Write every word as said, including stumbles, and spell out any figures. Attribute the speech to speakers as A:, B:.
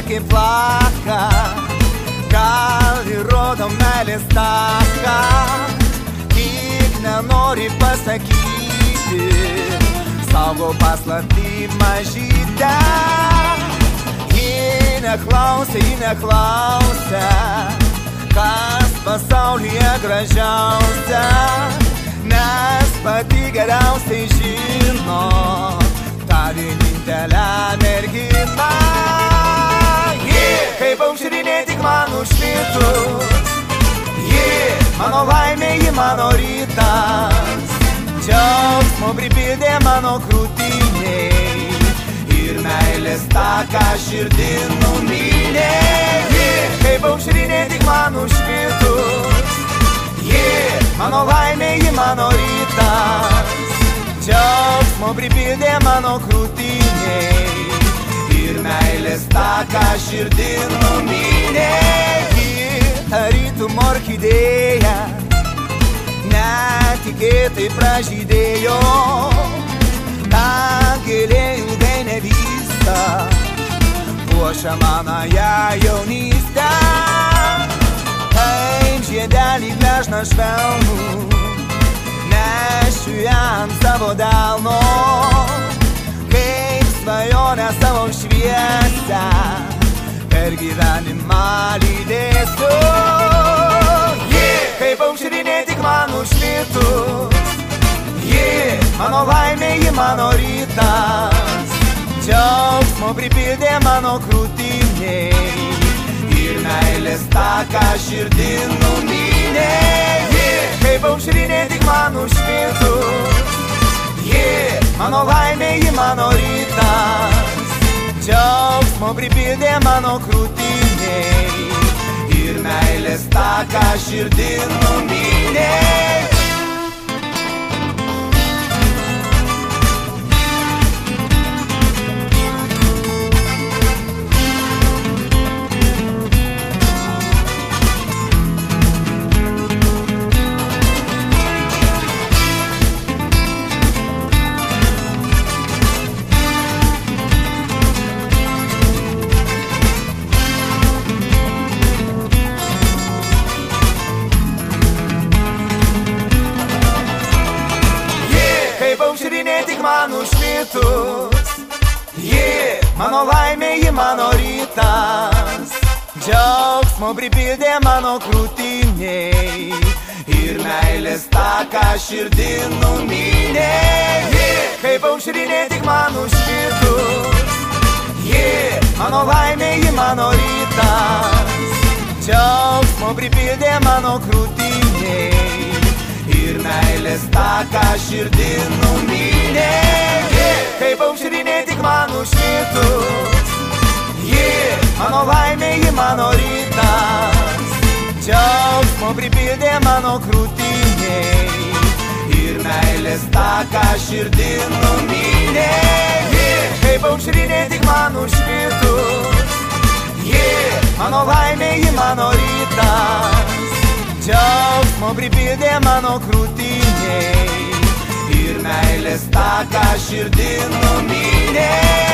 A: kaip plaka, gal įrodo meilės taką, tik nenori pasakyti, saugo paslaptį mažytę. Ji neklausia, ji neklausia, kas pasaulyje gražiausia, nes pati geriausiai žino tą vienintelę merginą. Ji kaip aušrinė tik man užšvitus, ji mano laimė, ji mano rytas, džiaugsmo pripildė mano krūtiniai ir meilės taką širdin numynė. Ji kaip aušrinė tik man užšvitus, ji mano laimė, ji mano rytas, džiaugsmo pripildė mano krūtiniai ir meilės taką širdin numynė. Ji tarytum orchidėja netikėtai pražydėjo, ta gėlė ilgai nevysta, puošia manąją jaunystę. Kaip žiedelį gležną švelnų nešiu ant savo delno, kaip svajonę savo šviesę per gyvenimą lydėsiu. Ji kaip aušrinė tik man užšvitus, ji mano laimė, ji mano rytas, džiaugsmo pripildė mano krūtiniai ir meilės taką širdin numynė. Ji kaip aušrinė tik man užšvitus, ji mano laimė, ji mano rytas, džiaugsmo pripildė mano krūtiniai ir meilės taką širdin numynė. Aušrinė tik man užšvitus, ji mano laimė, ji mano rytas, džiaugsmo pripildė mano krūtiniai ir meilės taką širdin numynė. Ji kaip aušrinė tik man užšvitus, ji mano laimė, ji mano rytas, džiaugsmo pripildė mano krūtiniai ir meilės taką širdin numynė. Ji kaip aušrinė tik man užšvitus, ji mano laimė, ji mano rytas, džiaugsmo pripildė mano krūtiniai ir meilės taką širdin numynė. Ji kaip aušrinė tik man užšvitus, ji mano laimė, ji mano rytas, džiaugsmo pripildė mano krūtiniai ir meilės taką širdin numynė.